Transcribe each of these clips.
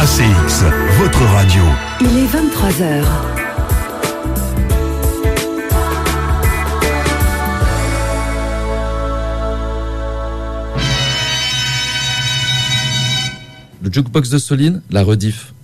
ACX, votre radio. Il est 23h. Le jukebox de Soline, la rediff.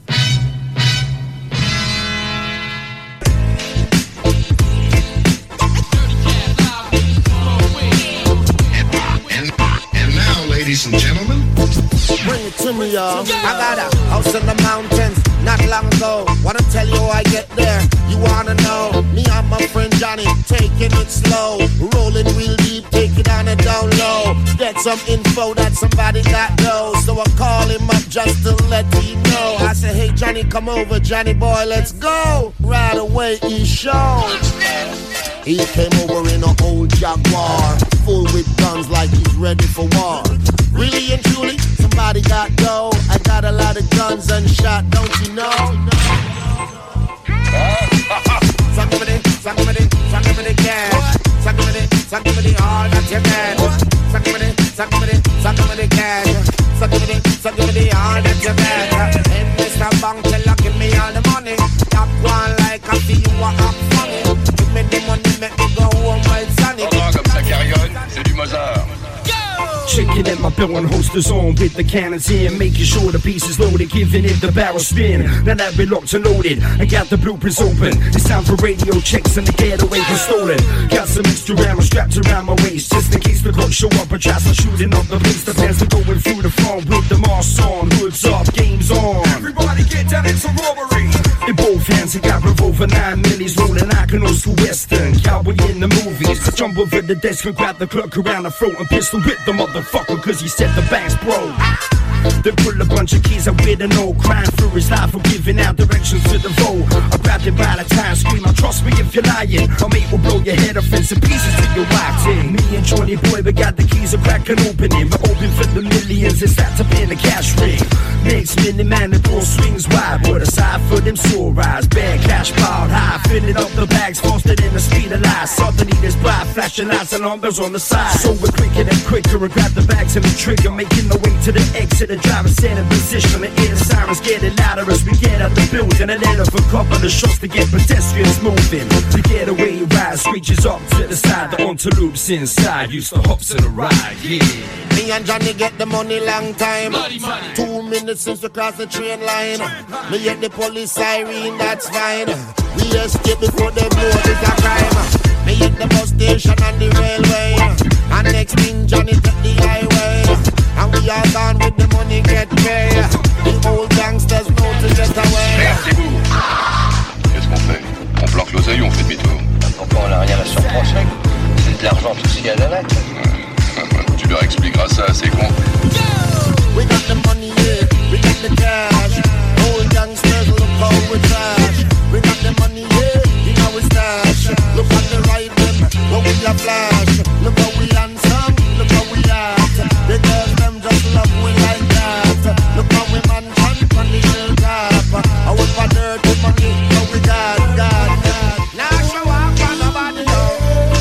Ladies and gentlemen, bring it to me, y'all. I got a house in the mountains not long ago. Wanna tell you how I get there? You wanna know? Me and my friend Johnny taking it slow, rolling real deep, take it on a down low. Get some info that somebody got know, so I call him up just to let him know. I say, hey Johnny, come over, Johnny boy, let's go. Right away he showed. He came over in an old Jaguar, full with guns like he's ready for war. Really and truly, somebody got dough. I got a lot of guns unshot, don't you know? Suck with it, suck with it, suck with it, cash. Suck with it, suck with it, all that you can. Suck with it, suck with it, suck with it, cash. Suck with it, suck with it, all that you can. And Mr. Bank teller, give me all the money. Top one like I feel you are up funny. Give me the money, make me go home while sunny. comme ça carillonne, c'est du Mozart. Chicken in my bill and holsters on with the cannons in, making sure the piece is loaded, giving it the barrel spin. Now that we're locked and loaded, I got the blueprints open. It's time for radio checks and the getaway was stolen. Got some extra ammo strapped around my waist, just in case the clock show up and try some shooting up the place. The plans are going through the front with the mask on, hoods up, games on. Everybody get down, it's a robbery. In both hands, I got revolver 9 millis rolling Iconos to Western. Cowboy in the movies. I jump over the desk and grab the clerk around the throat and pistol whip the motherfucker cause he said the bank's broke. Then pull a bunch of keys out with an old crying through his life for giving out directions to the vote. I grabbed him by the time, scream, "Now trust me if you're lying. My mate will blow your head off into pieces till you're whacked in." Me and Johnny Boy, we got the keys, of crack and opening. We're open for the millions, it's that to pay the cash ring. Next minute, man, the door swings wide. Put aside for them sore eyes, bad cash piled high. Filling up the bags faster than the speed of light. Suddenly there's bright flashing lights and numbers on the side. So we're quicker and quicker and grab the bags and the trigger, making our way to the exit. The driver's in a position, the air sirens getting louder as we get out the building. And then a couple of shots to get pedestrians moving. The getaway ride reaches up to the side. The Antelopes inside used to hops in a ride, yeah. Me and Johnny get the money long time. 2 minutes since we cross the train line. Me hit the police siren, that's fine. We escape before they blow this a crime. Me hit the bus station and the railway. And next thing Johnny take the highway. And we are gone with the money get paid. The old gangsters know to get away. Merci-vous. Qu'est-ce qu'on fait? On planque l'oseille ou on fait demi-tour? Pourquoi on n'a rien à se reprocher? C'est de l'argent tout ce qu'il y a de la Tu leur expliqueras ça, c'est con. We got the money, yeah. We got the cash. Old gangsters, look how we trash. We got the money, yeah. You know we stash. Look at the right them, when we a flash. Look how we handsome, look how we act. The girls them just love we like that. Look how we man on the hilltop. I was for dirty money, now we got. Now show up on nobody know.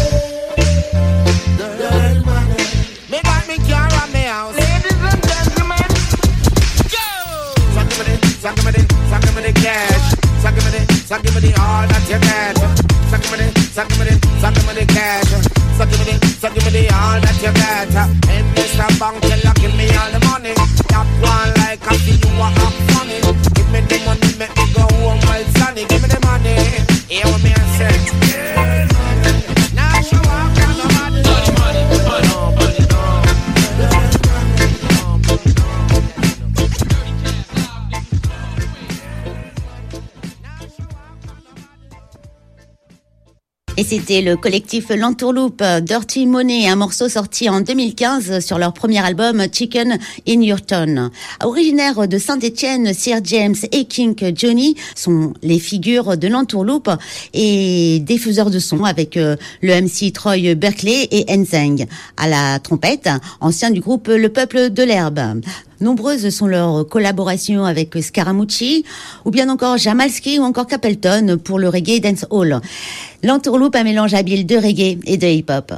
Dirty money. Me got me car and me house. Ladies and gentlemen, go! Suck me the cash. Suck me the all that you get. Suck me the cash. Suck me the all that you get. And Mr. Bank teller, give me all the money. Top one like I feel you are up funny. Give me the money, make me go home while sunny. Give me the money, hear what me I say. Now show up, got nobody. Et c'était le collectif L'Entourloupe, Dirty Money, un morceau sorti en 2015 sur leur premier album Chicken in Your Town. Originaires de Saint-Étienne, Sir James et King Johnny sont les figures de L'Entourloupe et diffuseurs de son avec le MC Troy Berkeley et Enzeng à la trompette, ancien du groupe Le Peuple de l'Herbe. Nombreuses sont leurs collaborations avec Scaramucci, ou bien encore Jamalski ou encore Capleton pour le reggae dance hall. L'Entourloupe, un mélange habile de reggae et de hip-hop.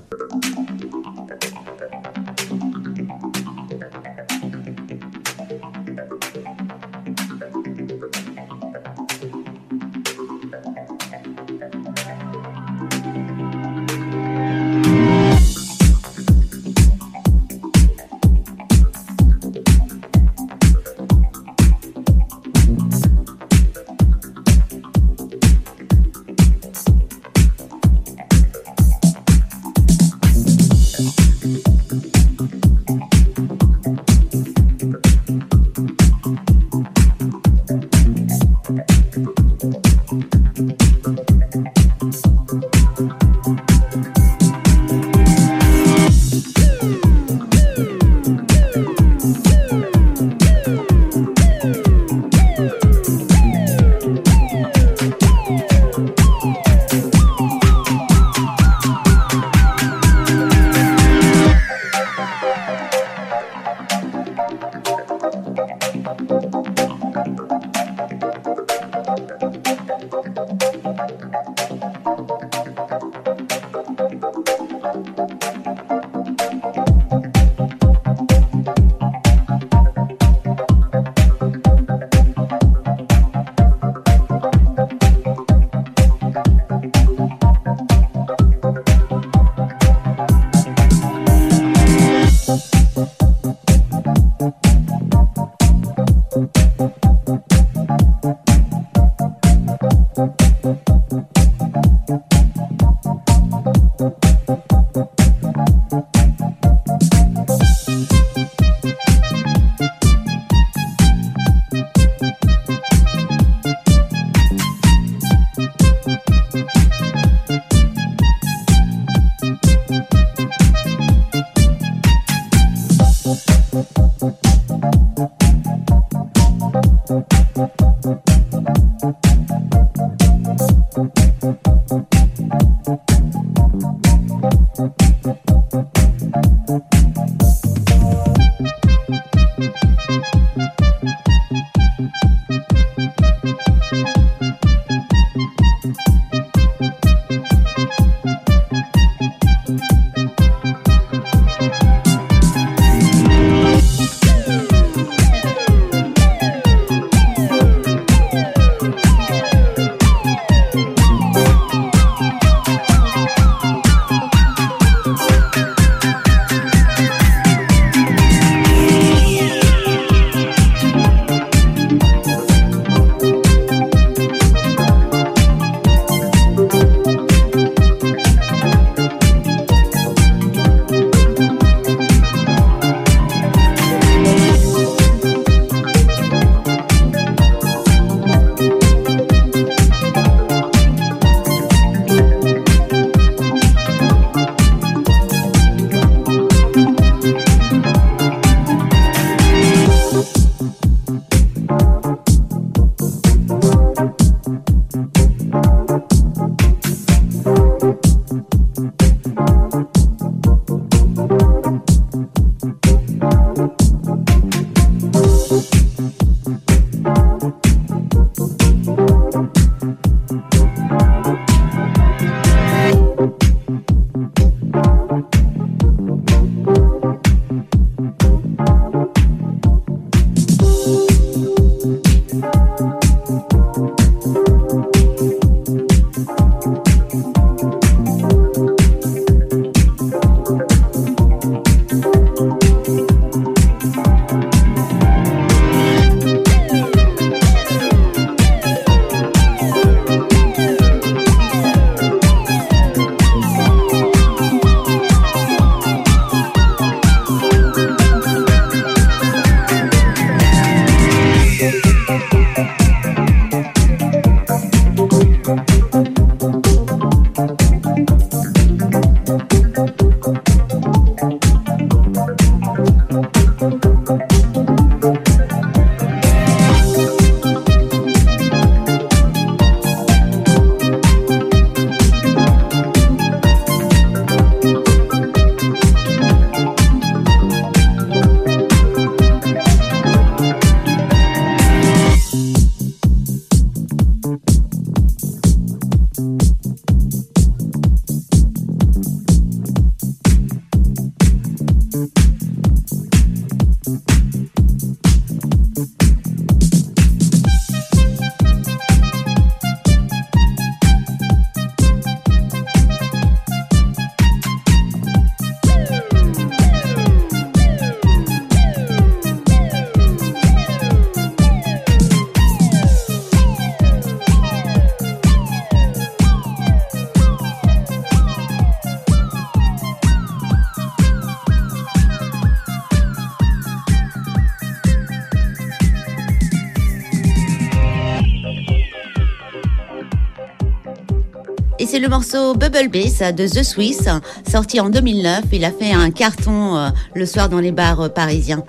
Et c'est le morceau Bubble Bass de The Swiss, sorti en 2009. Il a fait un carton le soir dans les bars parisiens.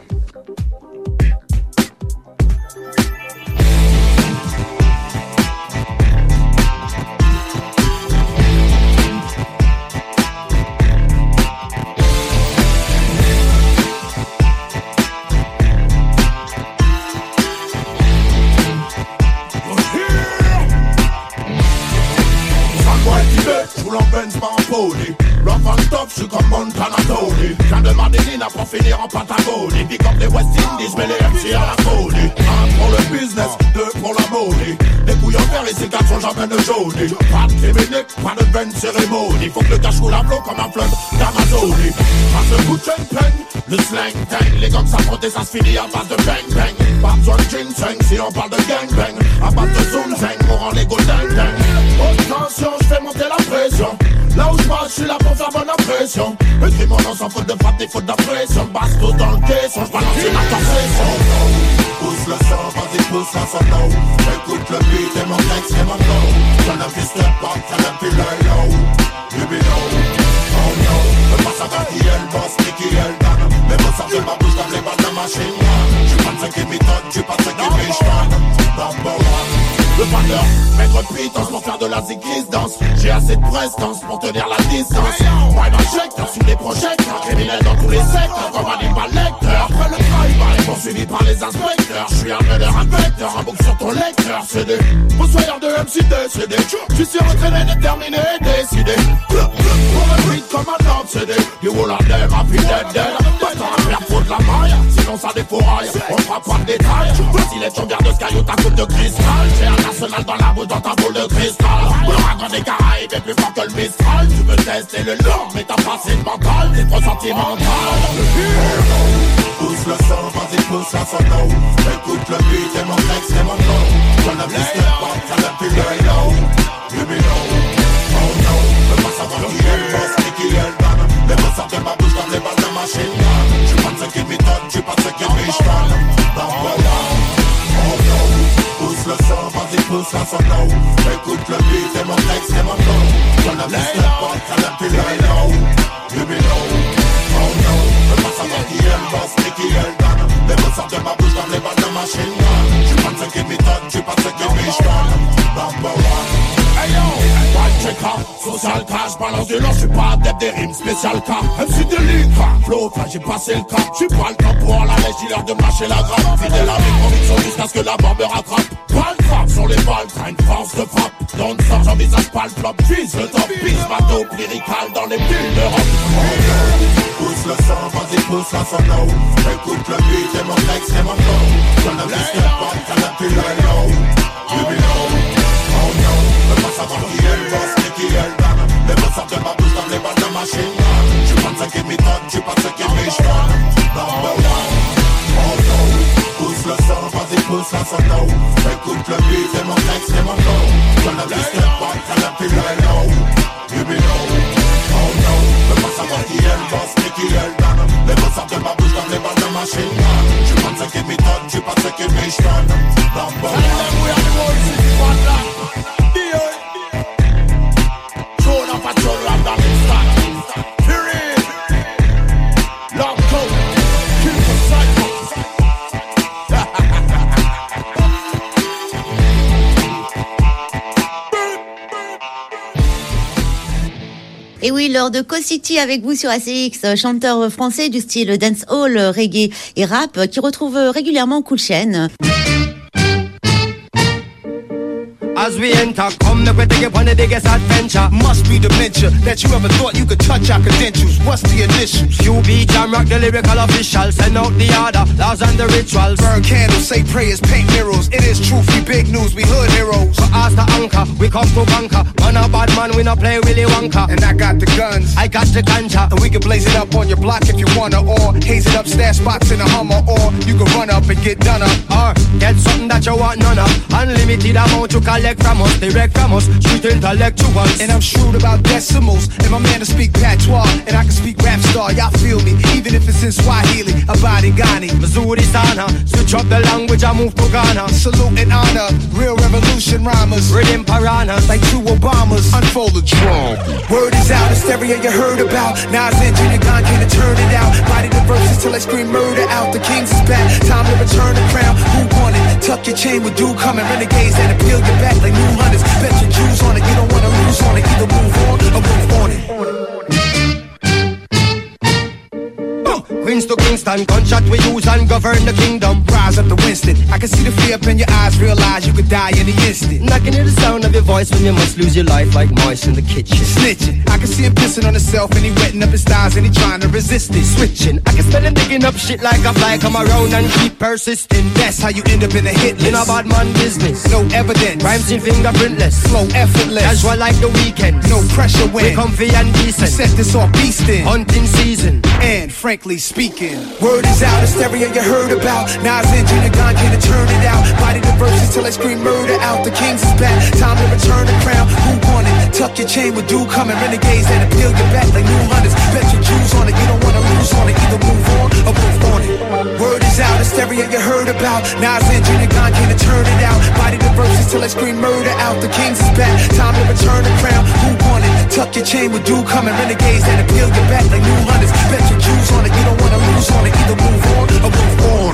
Napoli. Rough and tough, j'suis comme Montana Tony. Viens de Madeline pour finir en Patagonie. Pick up les West Indies, mais les MC à la folie. Un pour le business, deux pour la money. Les couilles en fer et ces gars sont jamais de jaune. Pas de criminel, pas de vaine cérémonie. Faut que le cash roule à flot comme un fleuve d'Amazonie. Pas de coup de chaîne, le slang tang. Les gangs s'affrontent et ça se finit à base de bang bang. Pas besoin de ginseng si on parle de gang bang. À base de zoom zang, on rend les go dang dang. Attention, j'fais monter la pression. Là où j'marche, j'suis là pour faire bonne impression. Écris mon nom sans faute de frappe, des fautes d'impression. Basto dans le caisson, j'balance une attention. Pousse le son, vas-y pousse la solo. Écoute le beat et mon texte et mon flow. J'en ai vu step up, j'en ai vu low. You be low, oh no. Le passe avec qui elle bosse, mais qui elle donne. Les mots sortent de ma bouche comme les balles de machine gun. J'suis pas de ce qui m'étonne, j'suis pas de ce qui m'étonne. Number one. Le vendeur, maître pitance pour faire de la ziggy-dance. J'ai assez de prestance pour tenir la distance. Prime injecteur sur les projecteurs. Criminel dans tous les secteurs, comme Hannibal Lecter. Après le drive, poursuivi par les inspecteurs. J'suis un meneur, un vecteur, un bouc sur ton lecteur. C'est des fossoyeurs de MCD, c'est des j'suis sur entraîné, déterminé et décidé. Pour un beat comme un obsédé. You will have them, happy dead. Pas temps à faire foutre la maille, sinon ça défouraille. On fera pas de détails. Voici les chambres de Sky ou ta coupe de cristal. J'ai un arsenal dans la bouche, dans ta boule de cristal. L'ouragan des Caraïbes est plus fort que le Mistral. Tu veux tester le long, mais t'as pas assez de mental. T'es trop sentimental. Pousse le son, vas-y pousse la solo. Écoute le beat et mon texte et mon flow. J'en ai plus de pop, j'en ai plus de low. You be low, oh no. Veux pas savoir qui elle bosse et qui elle donne. Les mots sortent de ma bouche comme les balles de machine gun. J'suis pas de ce qui m'étonne, j'suis pas de ce qui m'étonne. Number one, oh no. Pousse le son, vas-y pousse la solo. Écoute le beat et mon texte et mon flow. J'en ai plus de pop, j'en ai plus de low. You be low, oh no. Veux pas savoir qui elle bosse et qui elle donne. Les mots sortent de ma bouche comme les balles de machine gun. J'suis pas de ce qui m'étonne, j'suis pas de ce qui m'étonne. Number one. Hey yo, white checker, social cash, balance du long, j'suis pas adepte des rimes, spécial cas. MC de l'Ica, flow, j'ai passé le cap. J'suis pas le temps pour la lèche, j'ai l'air de me lâcher la grappe. Fidèle à mes convictions jusqu'à ce que la mort me rattrape. Pas le frappe sur les balles, t'as une force de frappe. Dans le sort, j'envisage pas le flop, j'vise le top, pisse ma dope lyrical dans les bulles d'Europe. Pousse le son, vas-y pousse la solo. Écoute le beat et mon texte et mon flow. J'en ai plus de pop, j'en ai plus de low. You be low, oh no. Veux pas savoir qui elle bosse et qui elle donne. Les mots sortent de ma bouche comme les balles de machine gun. J'suis pas de ce qui m'étonne, j'suis pas de ce qui m'étonne. Number one, oh no. Pousse le son, vas-y pousse la solo. Écoute le beat et mon texte et mon flow. J'en ai plus de pop, j'en ai plus de low. You be low, oh no. Veux pas savoir qui elle bosse et qui elle donne. Les mots sortent de ma bouche comme les balles de machine gun. J'suis pas de ce qui m'étonne, j'suis pas de ce qui m'étonne. Number one. Et oui, l'heure de Co-City avec vous sur ACX, chanteur français du style dancehall, reggae et rap qui retrouve régulièrement Cool Chain. As we enter, come the take upon the biggest adventure. Must be dementia that you ever thought you could touch our credentials. What's the initials? QB Jam Rock, the lyrical official. Send out the order, laws and the rituals. Burn candles, say prayers, paint murals. It is truth, we big news, we hood heroes. So as the anchor, we come to conquer. Man a bad man, we not play Willy Wonka. And I got the guns, I got the ganja. And we can blaze it up on your block if you wanna. Or haze it up, stash spots in a Hummer. Or you can run up and get done up. Or get something that you want none of. Unlimited amount you collect from us, direct from us, street intellectuals. And I'm shrewd about decimals, and my man to speak patois, and I can speak rap star, y'all feel me, even if it's in Swahili, Abadi Ghani, Missouri Sana, switch up the language, I move to Ghana. Salute and honor, real revolution rhymers, rhythm piranhas, like two Obamas, unfold the drum. Word is out, hysteria you heard about, Nas and Junior Gong can't turn it out, body the verses till I scream murder out, the kings is back, time to return the crown, who won it, tuck your chain with dude coming, renegades that appeal your back like new hunters, bet your Jews on it, you don't wanna lose on it, either move on or move on it. Queens to Kingston, gunshot we use and govern the kingdom. Rise up to Winston. I can see the fear up in your eyes, realize you could die in the instant. And I can hear the sound of your voice when you must lose your life like mice in the kitchen. Snitching. I can see him pissing on himself and he wetting up his thighs and he trying to resist it. Switching. I can smell him digging up shit like a fly, come around and keep persisting. That's how you end up in a hit list. In a bad man business. No evidence. Rhymes in fingerprintless. Flow effortless. Casual like the weekend. No pressure when we comfy and decent. Set this off beastin'. Hunting season. And frankly speaking, word is out, hysteria you heard about. Nas and Junior Gone can't turn it out. Body the verses till I scream murder out. The kings is back, time to return the crown. Who won it? Tuck your chain with dew coming. Renegades that appeal your back like new hunters. Bet your Jews on it, you don't wanna lose on it. Either move on or move on it. Word is out, hysteria you heard about. Nas and Junior Gone can't turn it out. Body the verses till I scream murder out. The kings is back, time to return the crown. Who won it? Tuck your chain with dew coming. Renegades that appeal your back like new hunters. Bet your Jews on it, you don't wanna lose on it. Either move on or move on.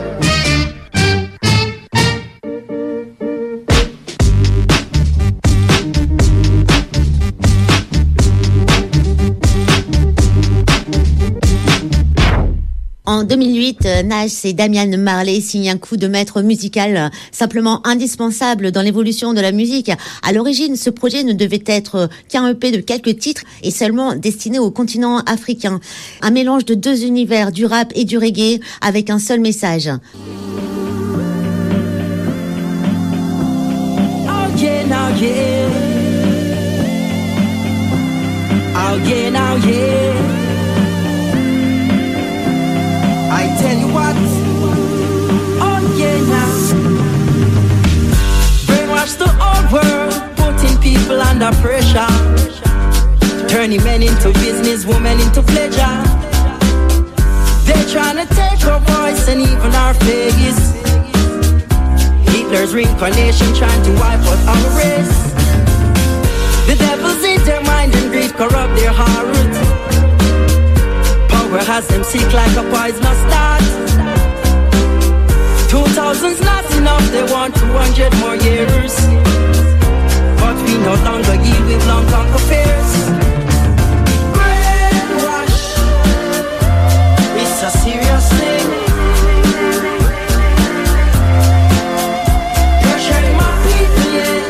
En 2008, Nash et Damian Marley signent un coup de maître musical simplement indispensable dans l'évolution de la musique. À l'origine, ce projet ne devait être qu'un EP de quelques titres et seulement destiné au continent africain. Un mélange de deux univers, du rap et du reggae, avec un seul message. Oh yeah, now yeah. Oh yeah, now yeah. I tell you what, oh yeah now. Brainwash the old world, putting people under pressure, turning men into business, women into pleasure. They're trying to take our voice and even our face. Hitler's reincarnation trying to wipe out our race. The devil's in their mind and greed corrupt their heart. Power has them sick like a poisonous dart. 2000's not enough, they want 200 more years. But we no longer yield with long conquer fears. Brainwash, it's a serious thing. Pressuring my people, yeah,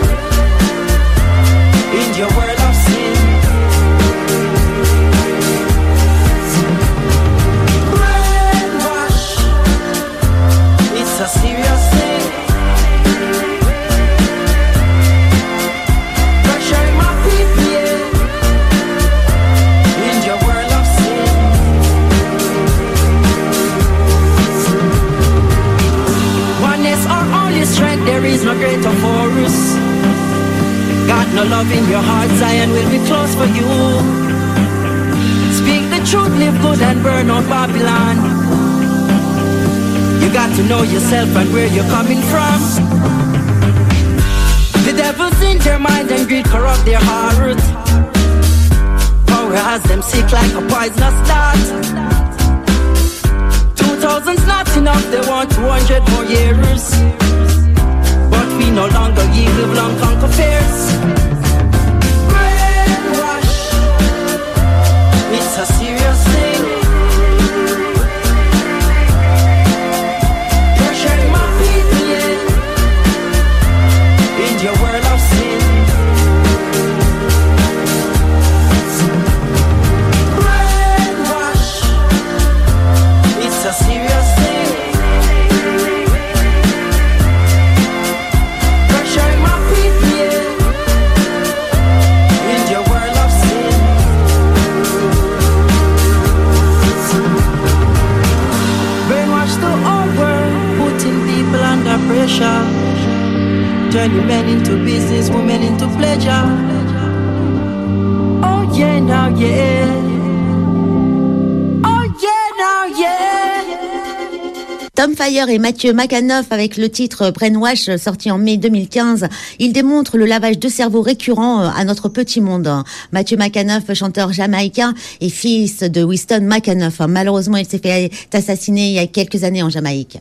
in your world of sin. It's a serious thing. Pressuring my people, yeah, in your world of sin. Oneness our only strength, there is no greater for us. Got no love in your heart, Zion will be close for you. Speak the truth, live good and burn out Babylon. You got to know yourself and where you're coming from. The devil's in their mind and greed corrupt their heart. Power has them sick like a poisonous dart. 2000's not enough, they want 200 more years. But we no longer yield, live long, conquer fears. Brainwash, it's a serious thing. Your world of sin. Brainwash, it's a serious thing. Pressuring my people, yeah, in your world of sin. Brainwash the whole world, putting people under pressure. Turning men into business, women into pleasure. Oh yeah, now yeah. Oh yeah, now yeah. Tom Fire et Matthew McAnuff avec le titre Brainwash sorti en mai 2015. Ils démontrent le lavage de cerveau récurrent à notre petit monde. Matthew McAnuff, chanteur jamaïcain et fils de Winston McAnuff. Malheureusement, il s'est fait assassiner il y a quelques années en Jamaïque.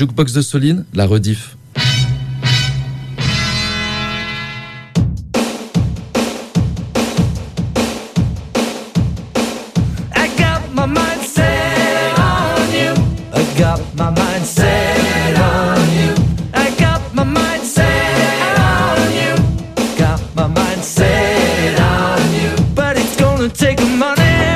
Jukebox de Soline, la rediff. I got my mind set on you. I got my mind set on you. I got my mind set on you. Got my mind set on you. But it's gonna take money,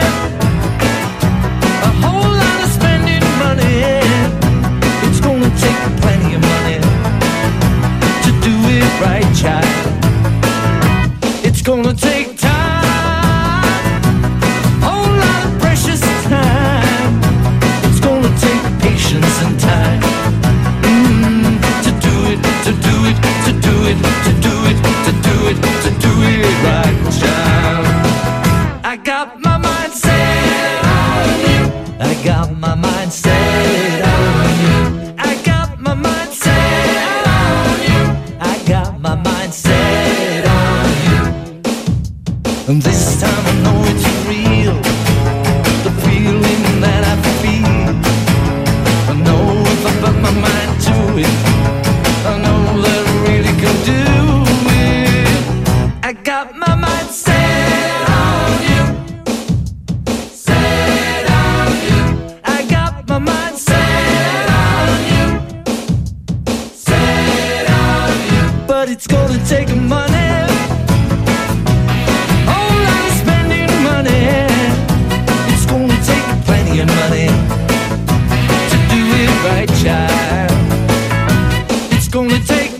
a whole lot of spending money. It's gonna take plenty of money to do it right, child. It's gonna take time, whole lot of precious time. It's gonna take patience and time to do it, to do it, to do it, to do it, to do it, to do it right, child. I got my mind set on you. I got my mind set on you. I got my mind set on you. I got my mind set on you. And this time I know it's real, the feeling that I feel. I know if I put my mind to it, I know that I really can do it. I got my mind set on you. Set on you. I got my mind set on you. Set on you. But it's gonna take money, whole lot of spending money. It's gonna take plenty of money to do it right, child. It's gonna take